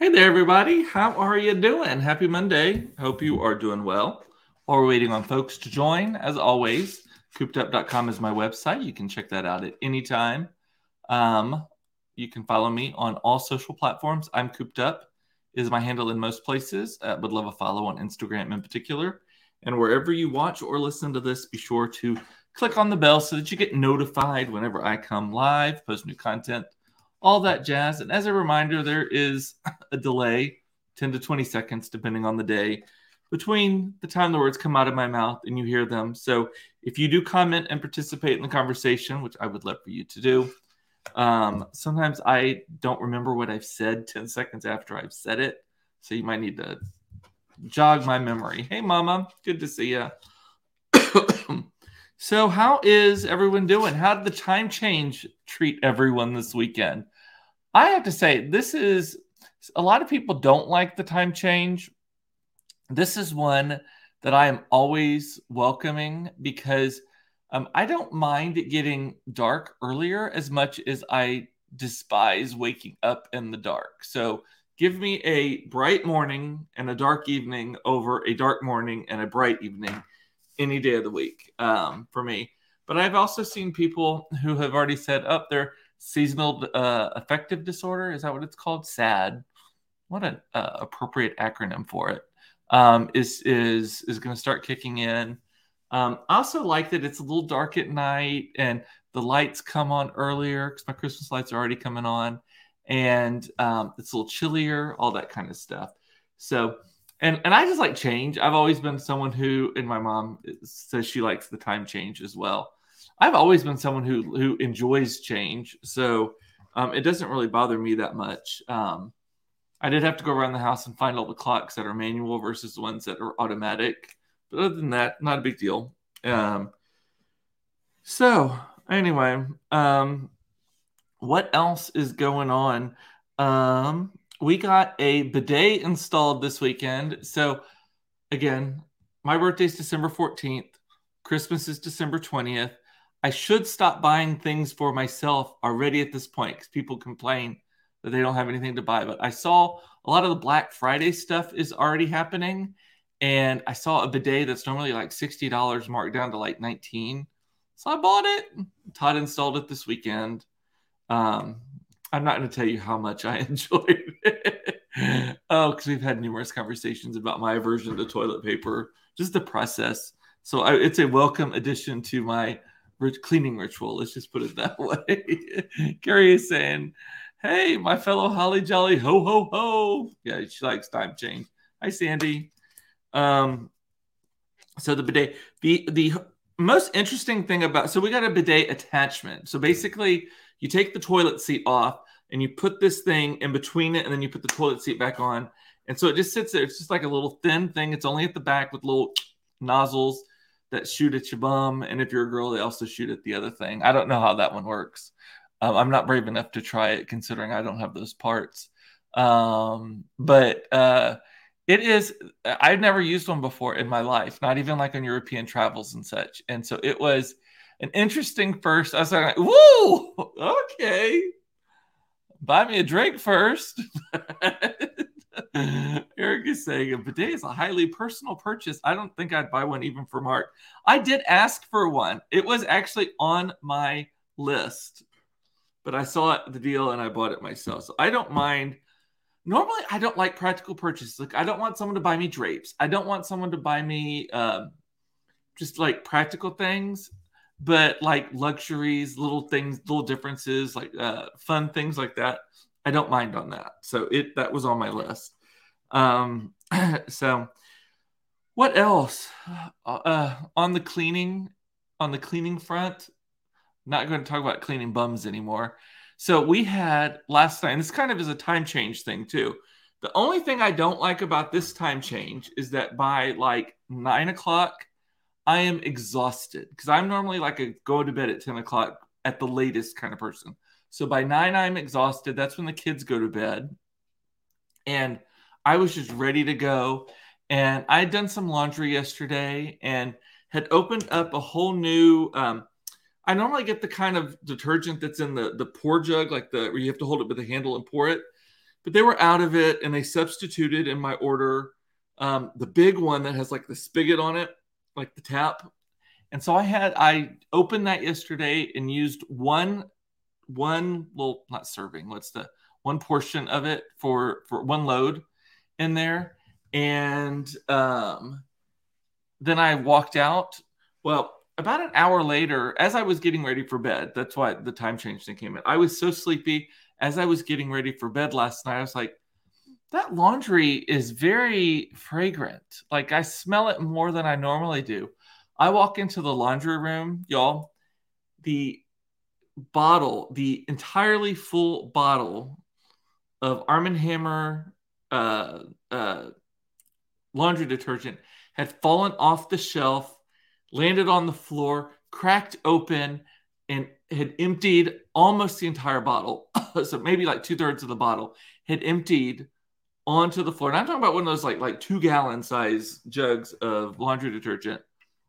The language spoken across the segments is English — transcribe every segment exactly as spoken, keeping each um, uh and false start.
Hey there, everybody. How are you doing? Happy Monday. Hope you are doing well. While we're waiting on folks to join, as always, cooped up dot com is my website. You can check that out at any time. Um, you can follow me on all social platforms. I'm Cooped Up is my handle in most places. Uh, would love a follow on Instagram in particular. And wherever you watch or listen to this, be sure to click on the bell so that you get notified whenever I come live, post new content, all that jazz. And as a reminder, there is a delay, ten to twenty seconds, depending on the day, between the time the words come out of my mouth and you hear them. So if you do comment and participate in the conversation, which I would love for you to do, um, sometimes I don't remember what I've said ten seconds after I've said it. So you might need to jog my memory. Hey, Mama. Good to see you. So how is everyone doing? How did the time change treat everyone this weekend? I have to say, this is a lot of people don't like the time change. This is one that I am always welcoming because um, I don't mind it getting dark earlier as much as I despise waking up in the dark. So give me a bright morning and a dark evening over a dark morning and a bright evening any day of the week um, for me. But I've also seen people who have already said, up oh, their seasonal uh, affective disorder. Is that what it's called? SAD. What an uh, appropriate acronym for it. Um, is is is going to start kicking in. Um, I also like that it's a little dark at night and the lights come on earlier because my Christmas lights are already coming on, and um, it's a little chillier, all that kind of stuff. So, and and I just like change. I've always been someone who, and my mom says she likes the time change as well. I've always been someone who who enjoys change, so um, it doesn't really bother me that much. Um, I did have to go around the house and find all the clocks that are manual versus the ones that are automatic. But other than that, not a big deal. Um, so anyway, um, what else is going on? Um, we got a bidet installed this weekend. So again, my birthday is December fourteenth. Christmas is December twentieth. I should stop buying things for myself already at this point because people complain that they don't have anything to buy. But I saw a lot of the Black Friday stuff is already happening. And I saw a bidet that's normally like sixty dollars marked down to like nineteen dollars. So I bought it. Todd installed it this weekend. Um, I'm not going to tell you how much I enjoyed it. Oh, because we've had numerous conversations about my aversion to toilet paper, just the process. So I, it's a welcome addition to my cleaning ritual. Let's just put it that way. Carrie is saying, hey, my fellow Holly Jolly, ho, ho, ho. Yeah, she likes time change. Hi, Sandy. Um, so the bidet, the, the most interesting thing about, so we got a bidet attachment. So basically you take the toilet seat off and you put this thing in between it and then you put the toilet seat back on. And so it just sits there. It's just like a little thin thing. It's only at the back with little nozzles that shoot at your bum. And if you're a girl, they also shoot at the other thing. I don't know how that one works. Um, I'm not brave enough to try it considering I don't have those parts. Um, but uh, it is, I've never used one before in my life, not even like on European travels and such. And so it was an interesting first. I was like, woo, okay. Buy me a drink first. Eric is saying a bidet is a highly personal purchase. I don't think I'd buy one even for Mark. I did ask for one. It was actually on my list, but I saw the deal and I bought it myself. So I don't mind. Normally, I don't like practical purchases. Like, I don't want someone to buy me drapes. I don't want someone to buy me um, just like practical things, but like luxuries, little things, little differences, like uh, fun things like that. I don't mind on that. So it that was on my list. Um, so what else? Uh, on the cleaning, on the cleaning front, not going to talk about cleaning bums anymore. So we had last night, and this kind of is a time change thing too. The only thing I don't like about this time change is that by like nine o'clock, I am exhausted because I'm normally like a go to bed at ten o'clock at the latest kind of person. So by nine, I'm exhausted. That's when the kids go to bed. And I was just ready to go. And I had done some laundry yesterday and had opened up a whole new, um, I normally get the kind of detergent that's in the, the pour jug, like the where you have to hold it with a handle and pour it. but they were out of it, and they substituted in my order um, the big one that has like the spigot on it, like the tap. And so I had I opened that yesterday and used one one well not serving. What's the one portion of it for for one load in there, and um, then I walked out. Well, about an hour later, as I was getting ready for bed, that's why the time change thing came in. I was so sleepy. As I was getting ready for bed last night, I was like, that laundry is very fragrant. Like, I smell it more than I normally do. I walk into the laundry room, y'all. The bottle, the entirely full bottle of Arm and Hammer uh, uh, laundry detergent had fallen off the shelf, landed on the floor, cracked open, and had emptied almost the entire bottle. So maybe like two thirds of the bottle had emptied onto the floor. And I'm talking about one of those like like two gallon size jugs of laundry detergent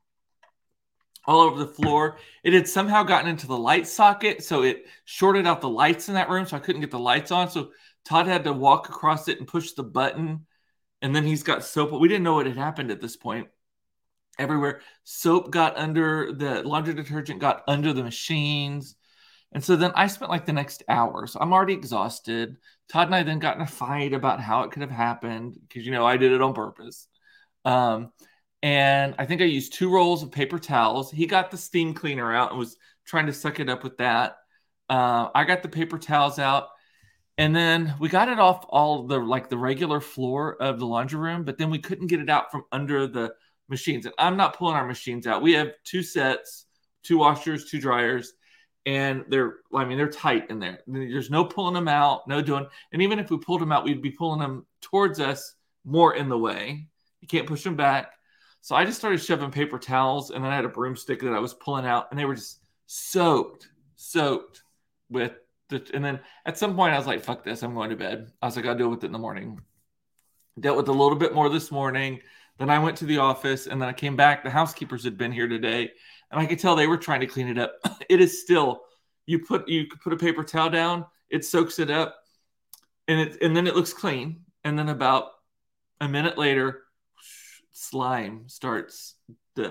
all over the floor. It had somehow gotten into the light socket, so it shorted out the lights in that room, so I couldn't get the lights on. So Todd had to walk across it and push the button, and then he's got soap. We didn't know what had happened at this point. Everywhere. Soap got under, the laundry detergent got under the machines. And so then I spent like the next hour. So I'm already exhausted. Todd and I then got in a fight about how it could have happened because, you know, I did it on purpose. Um, and I think I used two rolls of paper towels. He got the steam cleaner out and was trying to suck it up with that. Uh, I got the paper towels out. And then we got it off all the, like the regular floor of the laundry room, but then we couldn't get it out from under the machines. And I'm not pulling our machines out. We have two sets, two washers, two dryers, and they're, I mean, they're tight in there. There's no pulling them out, no doing. And even if we pulled them out, we'd be pulling them towards us more in the way. You can't push them back. So I just started shoving paper towels, and then I had a broomstick that I was pulling out, and they were just soaked, soaked with the, and then at some point I was like, fuck this, I'm going to bed. I was like, I'll deal with it in the morning. Dealt with a little bit more this morning. Then I went to the office, and then I came back. The housekeepers had been here today, and I could tell they were trying to clean it up. It is still, you put you put a paper towel down, it soaks it up, and it and then it looks clean. And then about a minute later, slime starts the.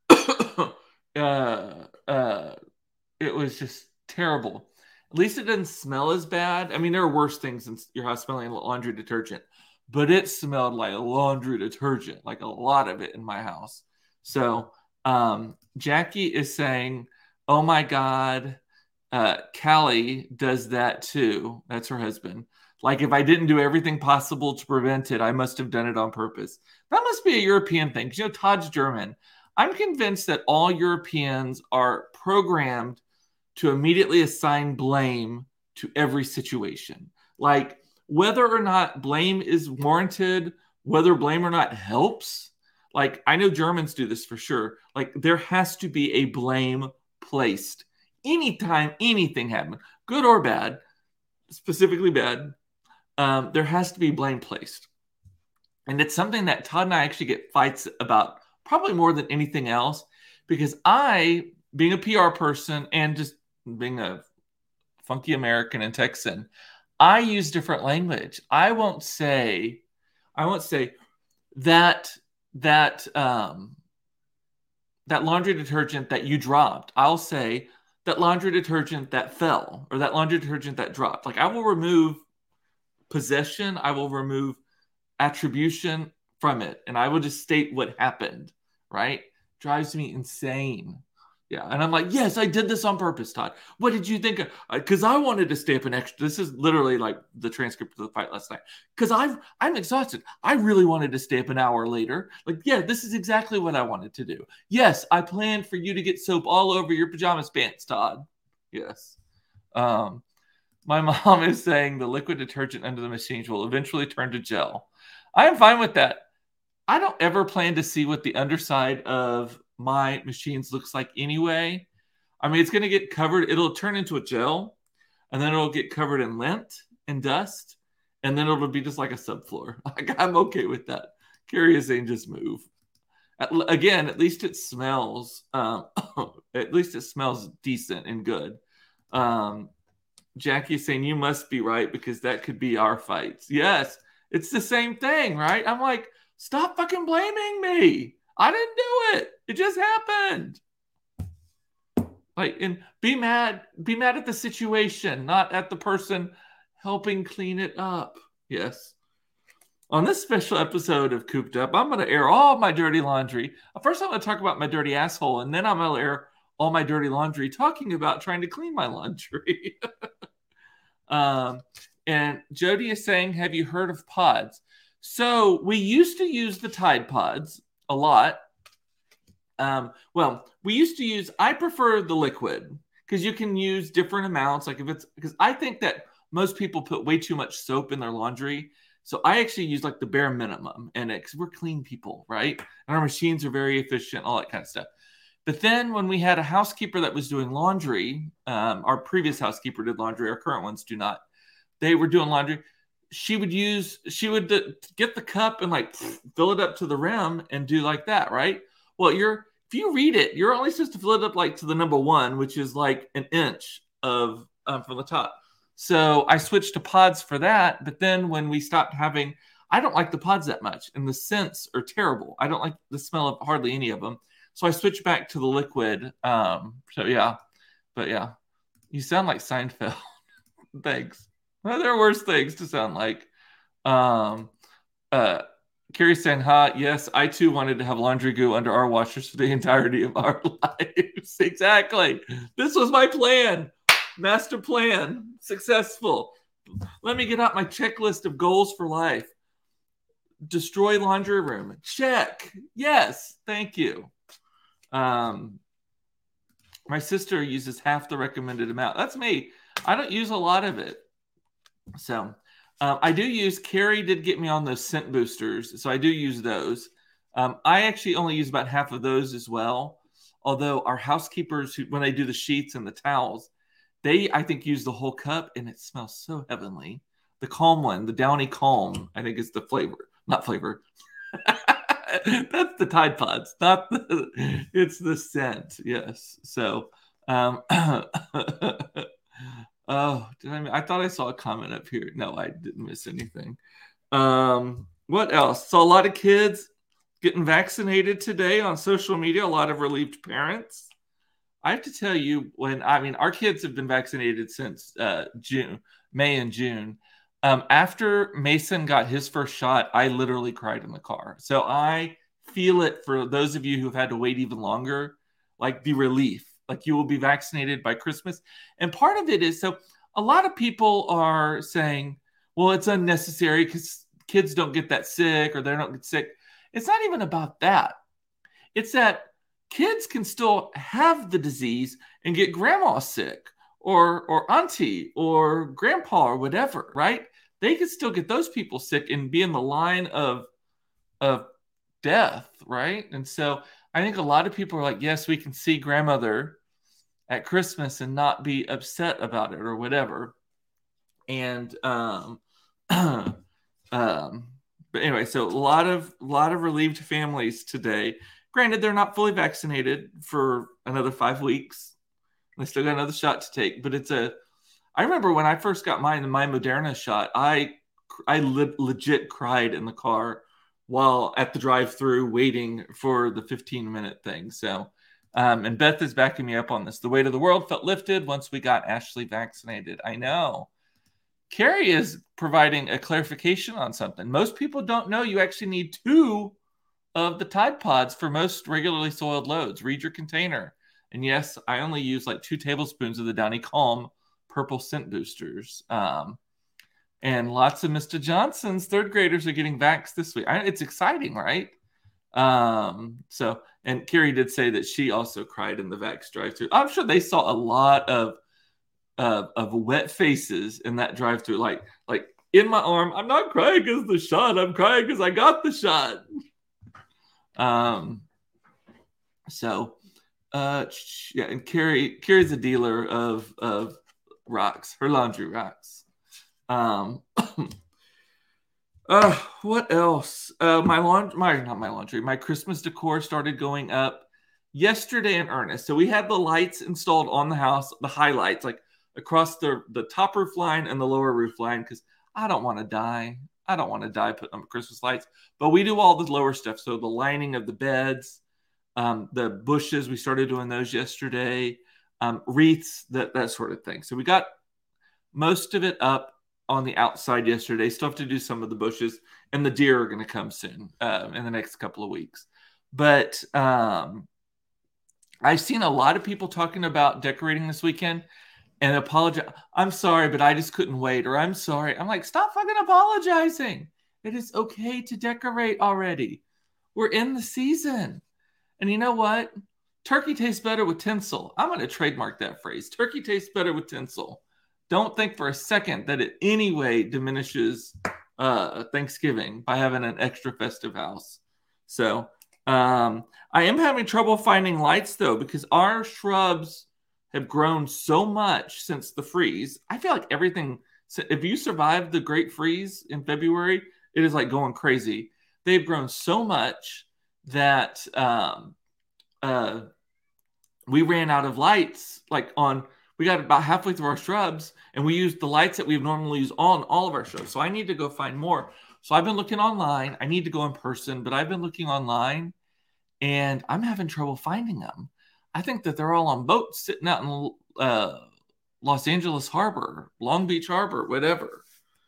uh, uh, it was just terrible. At least it doesn't smell as bad. I mean, there are worse things in your house smelling laundry detergent. But it smelled like laundry detergent, like a lot of it in my house. So um, Jackie is saying, oh my God, uh, Callie does that too. That's her husband. Like, if I didn't do everything possible to prevent it, I must have done it on purpose. That must be a European thing. You know, Todd's German. I'm convinced that all Europeans are programmed to immediately assign blame to every situation. Like, whether or not blame is warranted, whether blame or not helps. Like, I know Germans do this for sure. Like, there has to be a blame placed. Anytime anything happens, good or bad, specifically bad, um, there has to be blame placed. And it's something that Todd and I actually get fights about probably more than anything else, because I, being a P R person and just being a funky American and Texan, I use different language. I won't say, I won't say that that um, that laundry detergent that you dropped. I'll say that laundry detergent that fell, or that laundry detergent that dropped. Like, I will remove possession. I will remove attribution from it, and I will just state what happened. Right? Drives me insane. Yeah, and I'm like, yes, I did this on purpose, Todd. What did you think? Because I wanted to stay up an extra. This is literally like the transcript of the fight last night. Because I'm I'm exhausted. I really wanted to stay up an hour later. Like, yeah, this is exactly what I wanted to do. Yes, I planned for you to get soap all over your pajamas pants, Todd. Yes. Um, my mom is saying the liquid detergent under the machines will eventually turn to gel. I am fine with that. I don't ever plan to see what the underside of my machines looks like anyway. I mean, it's going to get covered. It'll turn into a gel, and then it'll get covered in lint and dust, and then it'll be just like a subfloor. Like, I'm okay with that. Carrie is saying just move. At, again, at least it smells. Um, at least it smells decent and good. Um, Jackie saying, you must be right because that could be our fights. Yes, it's the same thing, right? I'm like, stop fucking blaming me. I didn't do it. It just happened. Like, and be mad, be mad at the situation, not at the person helping clean it up. Yes. On this special episode of Cooped Up, I'm going to air all my dirty laundry. First, I'm going to talk about my dirty asshole, and then I'm going to air all my dirty laundry talking about trying to clean my laundry. um, and Jody is saying, have you heard of pods? So we used to use the Tide Pods a lot. Um, well, we used to use, I prefer the liquid because you can use different amounts. Like if it's, because I think that most people put way too much soap in their laundry. So I actually use like the bare minimum and it, cause we're clean people, right? And our machines are very efficient, all that kind of stuff. But then when we had a housekeeper that was doing laundry, um, our previous housekeeper did laundry, our current ones do not. They were doing laundry. She would use, she would uh, get the cup and like fill it up to the rim and do like that, right? Well, you're, if you read it, you're only supposed to fill it up like to the number one, which is like an inch of um, from the top. So I switched to pods for that. But then when we stopped having, I don't like the pods that much, and the scents are terrible. I don't like the smell of hardly any of them. So I switched back to the liquid. Um, so yeah, but yeah, you sound like Seinfeld. Thanks. Well, there are worse things to sound like. Um, uh. Carrie saying, ha, yes, I too wanted to have laundry goo under our washers for the entirety of our lives. Exactly. This was my plan. Master plan. Successful. Let me get out my checklist of goals for life. Destroy laundry room. Check. Yes. Thank you. Um, my sister uses half the recommended amount. That's me. I don't use a lot of it. So... Um, I do use, Carrie did get me on those scent boosters, so I do use those. Um, I actually only use about half of those as well, although our housekeepers, who, when they do the sheets and the towels, they, I think, use the whole cup, and it smells so heavenly. The Calm one, the Downy Calm, I think is the flavor. Not flavor. That's the Tide Pods, not the, it's the scent, yes. So, um, oh, did I? I thought I saw a comment up here. No, I didn't miss anything. Um, what else? Saw a lot of kids getting vaccinated today on social media. A lot of relieved parents. I have to tell you, when I mean, our kids have been vaccinated since uh, June, May and June. Um, after Mason got his first shot, I literally cried in the car. So I feel it for those of you who've had to wait even longer, like the relief. Like you will be vaccinated by Christmas. And part of it is, so a lot of people are saying, well, it's unnecessary because kids don't get that sick or they don't get sick. It's not even about that. It's that kids can still have the disease and get grandma sick or, or auntie or grandpa or whatever, right? They can still get those people sick and be in the line of, of death, right? And so I think a lot of people are like, yes, we can see grandmother at Christmas and not be upset about it or whatever. And, um, um, but anyway, so a lot of, a lot of relieved families today. Granted, they're not fully vaccinated for another five weeks. They still got another shot to take, but it's a, I remember when I first got mine, my Moderna shot, I, I le- legit cried in the car while at the drive-through waiting for the fifteen minute thing. So, Um, and Beth is backing me up on this. The weight of the world felt lifted once we got Ashley vaccinated. I know. Carrie is providing a clarification on something. Most people don't know you actually need two of the Tide Pods for most regularly soiled loads. Read your container. And yes, I only use like two tablespoons of the Downy Calm purple scent boosters. Um, and lots of Mister Johnson's third graders are getting vaxxed this week. I, it's exciting, right? Um, so, and Carrie did say that she also cried in the Vax drive-thru. I'm sure they saw a lot of, uh, of wet faces in that drive-thru. Like, like in my arm, I'm not crying because the shot. I'm crying because I got the shot. Um, so, uh, yeah, and Carrie, Carrie's a dealer of, of rocks, her laundry rocks. Um, Uh, what else? Uh, my laundry, my not my laundry, my Christmas decor started going up yesterday in earnest. So we had the lights installed on the house, the highlights, like across the, the top roof line and the lower roof line because I don't want to die. I don't want to die putting up Christmas lights. But we do all the lower stuff. So the lining of the beds, um, the bushes, we started doing those yesterday, um, wreaths, that, that sort of thing. So we got most of it up on the outside yesterday. Still have to do some of the bushes, and the deer are going to come soon uh, in the next couple of weeks. But um, I've seen a lot of people talking about decorating this weekend and apologize. I'm sorry, but I just couldn't wait. Or I'm sorry. I'm like, stop fucking apologizing. It is okay to decorate already. We're in the season. And you know what? Turkey tastes better with tinsel. I'm going to trademark that phrase. Turkey tastes better with tinsel. Don't think for a second that it any way diminishes uh, Thanksgiving by having an extra festive house. So um, I am having trouble finding lights, though, because our shrubs have grown so much since the freeze. I feel like everything, if you survived the great freeze in February, it is like going crazy. They've grown so much that um, uh, we ran out of lights. Like on, we got about halfway through our shrubs, and we used the lights that we normally use on all of our shrubs. So I need to go find more. So I've been looking online. I need to go in person, but I've been looking online, and I'm having trouble finding them. I think that they're all on boats sitting out in uh, Los Angeles Harbor, Long Beach Harbor, whatever.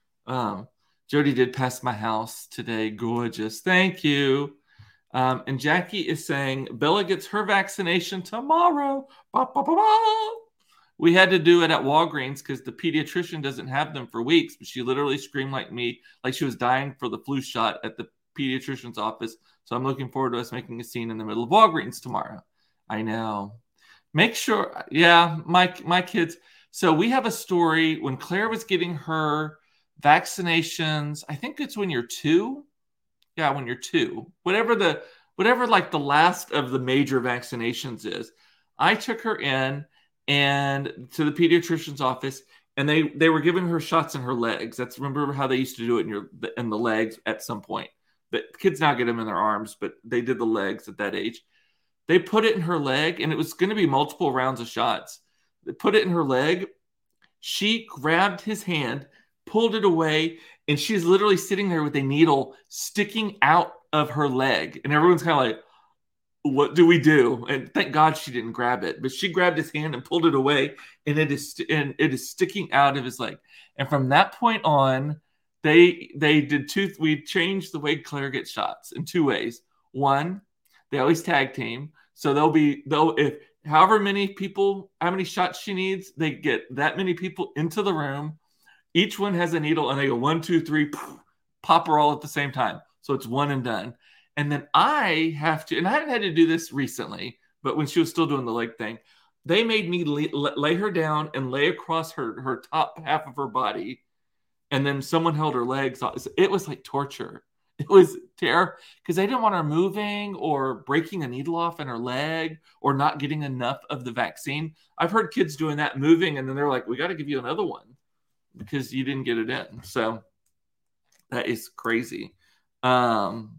Um, Jody did pass my house today. Gorgeous. Thank you. Um, and Jackie is saying Bella gets her vaccination tomorrow. Ba, ba, ba, ba. We had to do it at Walgreens because the pediatrician doesn't have them for weeks. But she literally screamed like me, like she was dying for the flu shot at the pediatrician's office. So I'm looking forward to us making a scene in the middle of Walgreens tomorrow. I know. Make sure. Yeah, my my kids. So we have a story when Claire was getting her vaccinations. I think it's when you're two. Yeah, when you're two. Whatever the whatever like the last of the major vaccinations is. I took her in and to the pediatrician's office, and they they were giving her shots in her legs. That's remember how they used to do it in your in the legs at some point. But kids now get them in their arms, but they did the legs at that age. They put it in her leg, and it was going to be multiple rounds of shots. They put it in her leg. She grabbed his hand, pulled it away, and she's literally sitting there with a needle sticking out of her leg. And everyone's kind of like, what do we do? And thank God she didn't grab it. But she grabbed his hand and pulled it away, and it is and it is sticking out of his leg. And from that point on, they they did two. We changed the way Claire gets shots in two ways. One, they always tag team. So they'll be, they'll, if however many people, how many shots she needs, they get that many people into the room. Each one has a needle, and they go one, two, three, poof, pop her all at the same time. So it's one and done. And then I have to, and I haven't had to do this recently, but when she was still doing the leg thing, they made me lay, lay her down and lay across her, her top half of her body. And then someone held her legs. It was like torture. It was terrible because they didn't want her moving or breaking a needle off in her leg or not getting enough of the vaccine. I've heard kids doing that, moving, and then they're like, we got to give you another one because you didn't get it in. So that is crazy. Um,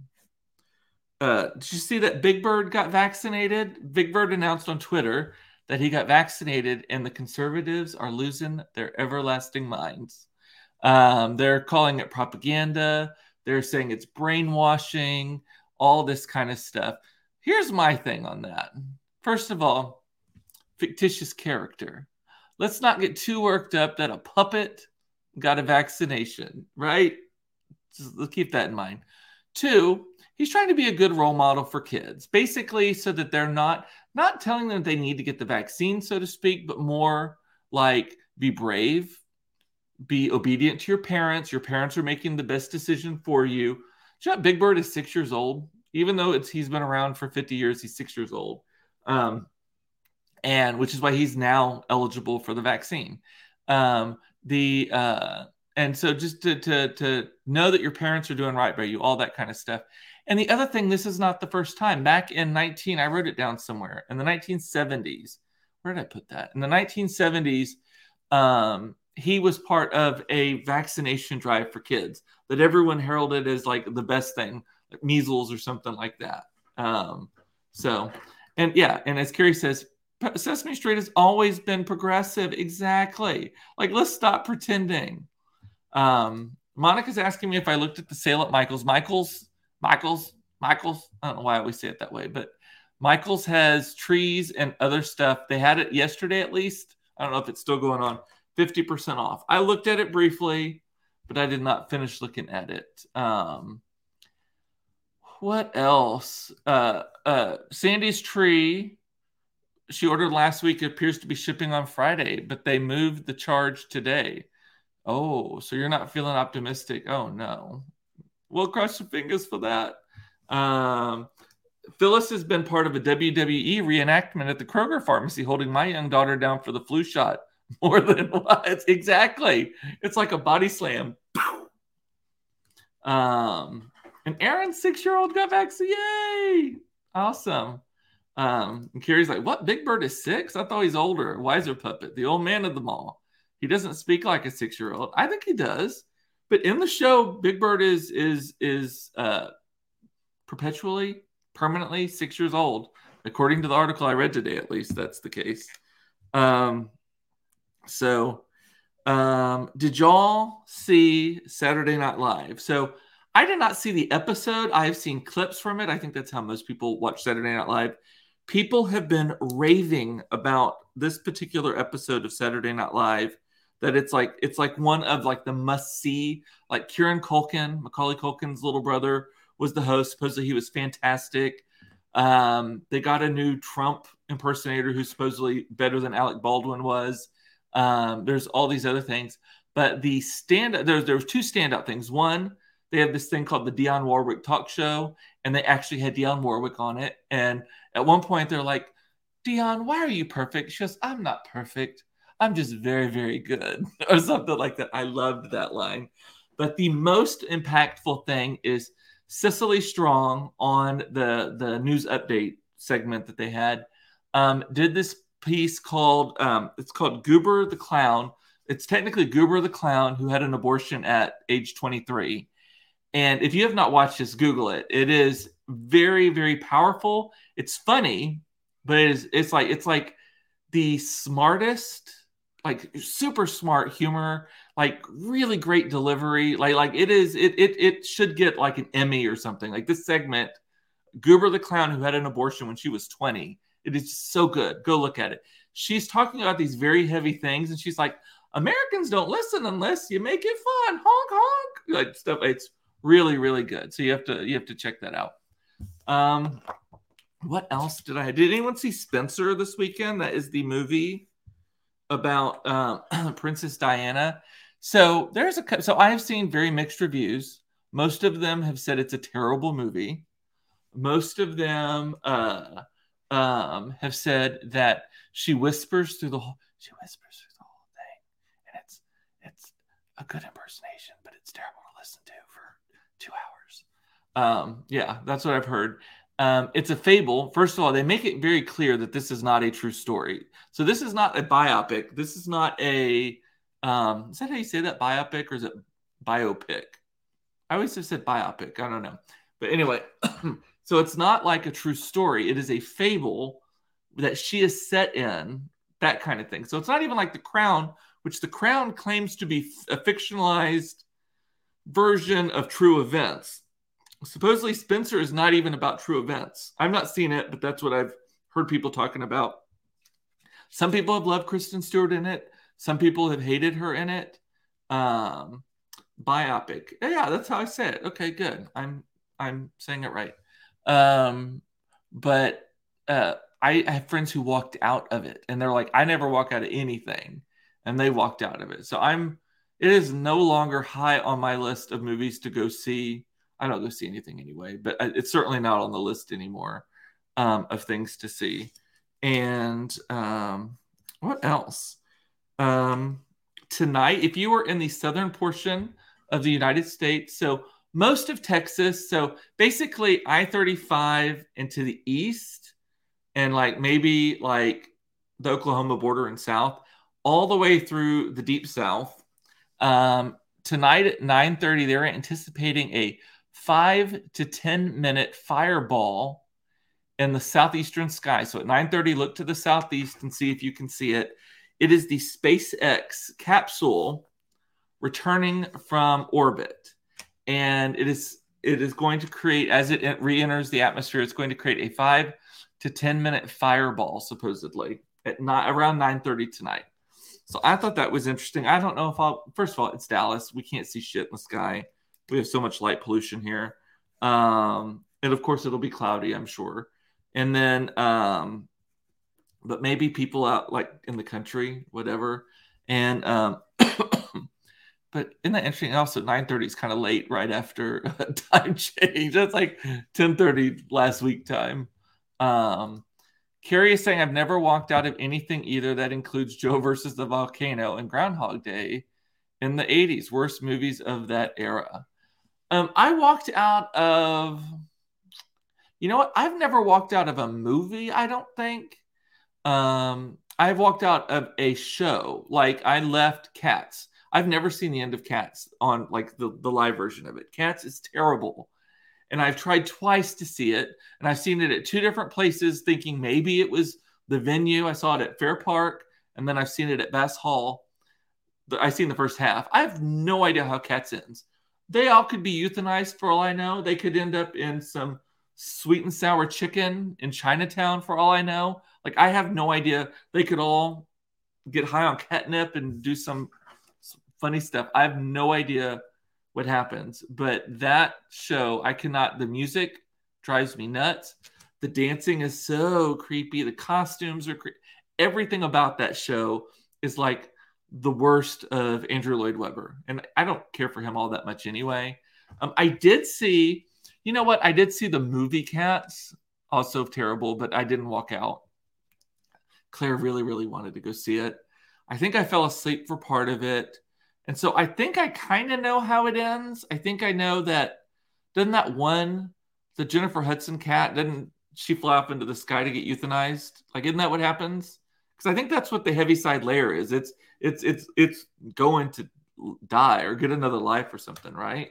uh, did you see that Big Bird got vaccinated? Big Bird announced on Twitter that he got vaccinated, and the conservatives are losing their everlasting minds. Um, they're calling it propaganda. They're saying it's brainwashing, all this kind of stuff. Here's my thing on that. First of all, fictitious character. Let's not get too worked up that a puppet got a vaccination, right? Just let's keep that in mind. Two, he's trying to be a good role model for kids, basically so that they're not, not telling them they need to get the vaccine, so to speak, but more like be brave, be obedient to your parents. Your parents are making the best decision for you. Do you know Big Bird is six years old? Even though it's he's been around for fifty years, he's six years old. Um, and which is why he's now eligible for the vaccine. Um, the uh, and so just to, to, to know that your parents are doing right by you, all that kind of stuff. And the other thing, this is not the first time. Back in nineteen, I wrote it down somewhere, in the nineteen seventies. Where did I put that? In the nineteen seventies, um, he was part of a vaccination drive for kids that everyone heralded as like the best thing, like measles or something like that. Um, so, and yeah, and as Carrie says, Sesame Street has always been progressive. Exactly. Like, let's stop pretending. Um, Monica's asking me if I looked at the sale at Michael's. Michael's, Michael's, Michael's. I don't know why I always say it that way, but Michael's has trees and other stuff. They had it yesterday at least. I don't know if it's still going on. fifty percent off. I looked at it briefly, but I did not finish looking at it. Um, what else? Uh, uh, Sandy's tree she ordered last week appears to be shipping on Friday, but they moved the charge today. Oh, so you're not feeling optimistic. Oh, no. We'll cross your fingers for that. Um, Phyllis has been part of a W W E reenactment at the Kroger pharmacy, holding my young daughter down for the flu shot. More than what? Exactly. It's like a body slam. Um, and Aaron's six-year-old got vaccinated. Yay! Awesome. Um, and Carrie's like, what? Big Bird is six? I thought he's older. Wiser Puppet, the old man of them all. He doesn't speak like a six-year-old. I think he does. But in the show, Big Bird is is is uh, perpetually, permanently six years old. According to the article I read today, at least, that's the case. Um, so, um, did y'all see Saturday Night Live? So, I did not see the episode. I have seen clips from it. I think that's how most people watch Saturday Night Live. People have been raving about this particular episode of Saturday Night Live, that it's like it's like one of like the must-see. Like Kieran Culkin, Macaulay Culkin's little brother, was the host. Supposedly he was fantastic. Um, they got a new Trump impersonator who's supposedly better than Alec Baldwin was. Um, there's all these other things. But the stand there's there was two standout things. One, they have this thing called the Dionne Warwick Talk Show, and they actually had Dionne Warwick on it. And at one point, they're like, Dionne, why are you perfect? She goes, I'm not perfect. I'm just very, very good, or something like that. I loved that line. But the most impactful thing is Cecily Strong on the, the news update segment that they had, um, did this piece called, um, it's called Goober the Clown. It's technically Goober the Clown who had an abortion at age twenty-three. And if you have not watched this, Google it. It is very, very powerful. It's funny, but it is, it's like it's like the smartest, like super smart humor, like really great delivery. Like like it is, it it it should get like an Emmy or something. Like this segment, Goober the Clown who had an abortion when she was twenty. It is so good. Go look at it. She's talking about these very heavy things, and she's like, Americans don't listen unless you make it fun. Honk honk. Like stuff. It's really, really good. So you have to you have to check that out. Um, what else did I? Did anyone see Spencer this weekend? That is the movie about um, Princess Diana. So there's a so I have seen very mixed reviews. Most of them have said it's a terrible movie. Most of them uh, um, have said that she whispers through the whole. She whispers through the whole thing, and it's it's a good impersonation, but it's terrible to listen to for two hours. Um, yeah, that's what I've heard. Um, it's a fable. First of all, they make it very clear that this is not a true story. So this is not a biopic. This is not a, um, is that how you say that, biopic, or is it biopic? I always have said biopic. I don't know. But anyway, so it's not like a true story. It is a fable that she is set in, that kind of thing. So it's not even like The Crown, which The Crown claims to be a fictionalized version of true events. Supposedly Spencer is not even about true events. I've not seen it, but that's what I've heard people talking about. Some people have loved Kristen Stewart in it. Some people have hated her in it. Um, biopic. Yeah, that's how I say it. Okay, good. I'm I'm saying it right. Um, but uh, I, I have friends who walked out of it, and they're like, I never walk out of anything, and they walked out of it. So I'm. It is no longer high on my list of movies to go see. I don't go see anything anyway, but it's certainly not on the list anymore um, of things to see. And um, what else? Um, tonight, if you were in the southern portion of the United States, so most of Texas, so basically I thirty-five into the east and like maybe like the Oklahoma border and south, all the way through the deep south. Um, tonight at nine thirty, they're anticipating a five to ten minute fireball in the southeastern sky. So at nine thirty, look to the southeast and see if you can see it. It is the SpaceX capsule returning from orbit. And it is it is going to create, as it re-enters the atmosphere, it's going to create a five to ten minute fireball, supposedly, at not, around nine thirty tonight. So I thought that was interesting. I don't know if I'll, first of all, it's Dallas. We can't see shit in the sky. We have so much light pollution here. Um, and of course, it'll be cloudy, I'm sure. And then, um, but maybe people out like in the country, whatever. And, um, but isn't that interesting? Also, nine thirty is kind of late right after time change. That's like ten thirty last week time. Um, Carrie is saying, I've never walked out of anything either that includes Joe versus the Volcano and Groundhog Day in the eighties. Worst movies of that era. Um, I walked out of, you know what? I've never walked out of a movie, I don't think. Um, I've walked out of a show. Like I left Cats. I've never seen the end of Cats on like the, the live version of it. Cats is terrible. And I've tried twice to see it. And I've seen it at two different places thinking maybe it was the venue. I saw it at Fair Park. And then I've seen it at Bass Hall. I've seen the first half. I have no idea how Cats ends. They all could be euthanized for all I know. They could end up in some sweet and sour chicken in Chinatown for all I know. Like I have no idea. They could all get high on catnip and do some funny stuff. I have no idea what happens, but that show, I cannot, the music drives me nuts. The dancing is so creepy. The costumes are creepy. Everything about that show is like the worst of Andrew Lloyd Webber. And I don't care for him all that much anyway. Um, I did see, you know what? I did see the movie Cats, also terrible, but I didn't walk out. Claire really, really wanted to go see it. I think I fell asleep for part of it. And so I think I kind of know how it ends. I think I know that, doesn't that one, the Jennifer Hudson cat, didn't she fly up into the sky to get euthanized? Like, isn't that what happens? Because I think that's what the Heaviside Layer is. It's it's it's it's going to die or get another life or something, right?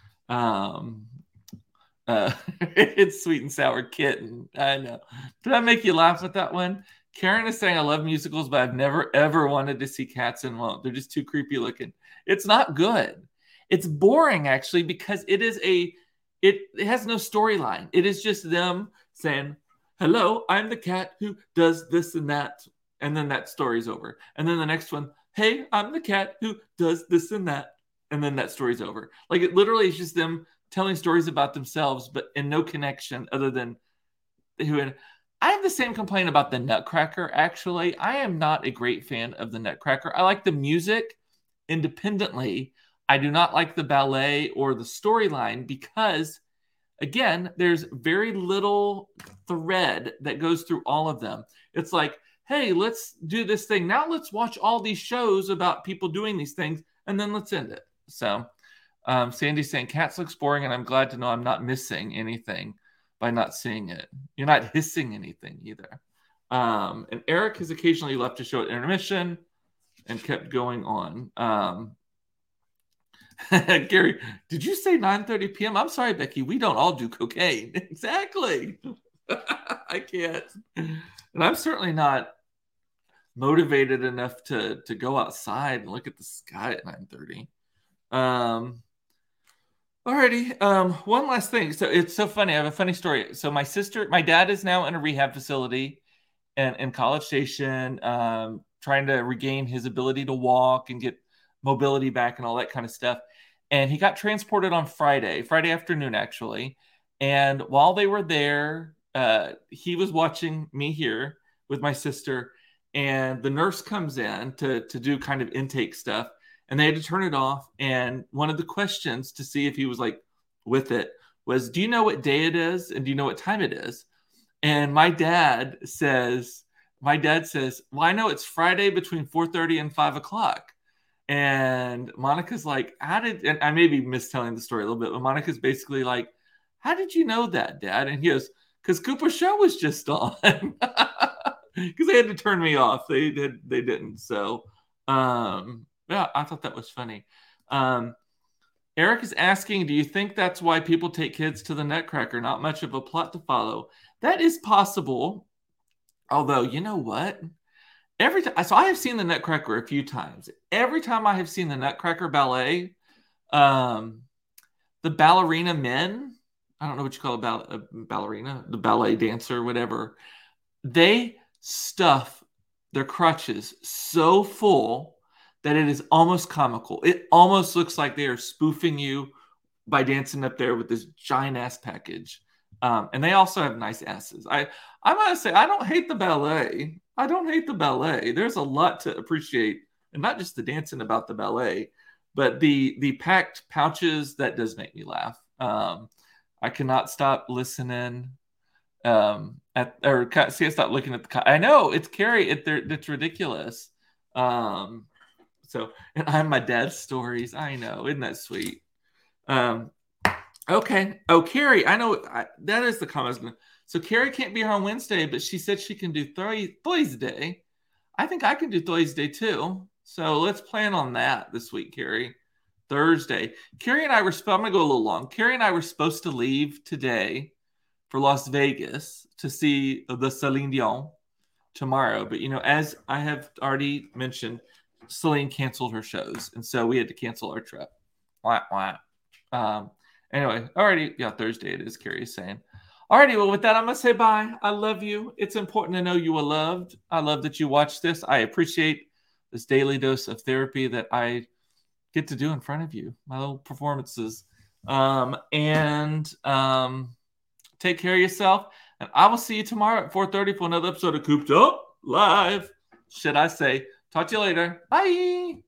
Um, uh, it's Sweet and Sour Kitten. I know. Did I make you laugh with that one? Karen is saying, I love musicals, but I've never, ever wanted to see Cats and won't. They're just too creepy looking. It's not good. It's boring, actually, because it is a, it, it has no storyline. It is just them saying, hello, I'm the cat who does this and that. And then that story's over. And then the next one, hey, I'm the cat who does this and that. And then that story's over. Like, it literally is just them telling stories about themselves, but in no connection other than who. I have the same complaint about the Nutcracker, actually. I am not a great fan of the Nutcracker. I like the music independently. I do not like the ballet or the storyline because, again, there's very little thread that goes through all of them. It's like, hey, let's do this thing. Now let's watch all these shows about people doing these things, and then let's end it. So um, Sandy's saying, Cats looks boring, and I'm glad to know I'm not missing anything by not seeing it. You're not hissing anything either. Um, and Eric has occasionally left a show at intermission and kept going on. Um, Gary, did you say nine thirty p.m.? I'm sorry, Becky. We don't all do cocaine. Exactly. I can't. And I'm certainly not motivated enough to, to go outside and look at the sky at nine thirty. Um, Alrighty. Um, one last thing. So it's so funny. I have a funny story. So my sister, my dad is now in a rehab facility and in College Station, um, trying to regain his ability to walk and get mobility back and all that kind of stuff. And he got transported on Friday, Friday afternoon, actually. And while they were there, uh, he was watching me here with my sister, and the nurse comes in to, to do kind of intake stuff. And they had to turn it off. And one of the questions to see if he was like with it was, do you know what day it is? And do you know what time it is? And my dad says, my dad says, well, I know it's Friday between four thirty and five o'clock. And Monica's like, how did, and I may be mistelling the story a little bit, but Monica's basically like, how did you know that, Dad? And he goes, because Cooper's show was just on. Because they had to turn me off. They did, they didn't. So, um, yeah, I thought that was funny. Um, Eric is asking, do you think that's why people take kids to the Nutcracker? Not much of a plot to follow. That is possible. Although, you know what? Every time, so I have seen the Nutcracker a few times. Every time I have seen the Nutcracker ballet, um, the ballerina men, I don't know what you call a, ball, a ballerina, the ballet dancer, whatever, they stuff their crutches so full that it is almost comical. It almost looks like they are spoofing you by dancing up there with this giant ass package. Um, and they also have nice asses. I I must say I don't hate the ballet. I don't hate the ballet. There's a lot to appreciate, and not just the dancing about the ballet, but the the packed pouches. That does make me laugh. Um, I cannot stop listening. Um, at or see, I stop looking at the. I know it's Carrie. It, it's ridiculous. Um, so and I'm my dad's stories. I know, isn't that sweet? Um, okay. Oh, Carrie, I know I, that is the comment. So Carrie can't be here on Wednesday, but she said she can do th- Thursday. I think I can do Thursday too. So let's plan on that this week, Carrie. Thursday. Carrie and I were. I'm gonna go a little long. Carrie and I were supposed to leave today for Las Vegas to see the Celine Dion tomorrow, but you know, as I have already mentioned, Celine canceled her shows, and so we had to cancel our trip. Wah, wah. Um, anyway, alrighty, yeah, Thursday it is, Carrie is saying. Alrighty, well, with that, I'm going to say bye. I love you. It's important to know you are loved. I love that you watch this. I appreciate this daily dose of therapy that I get to do in front of you, my little performances. Um, and um, take care of yourself. And I will see you tomorrow at four thirty for another episode of Cooped Up Live. Should I say, talk to you later. Bye.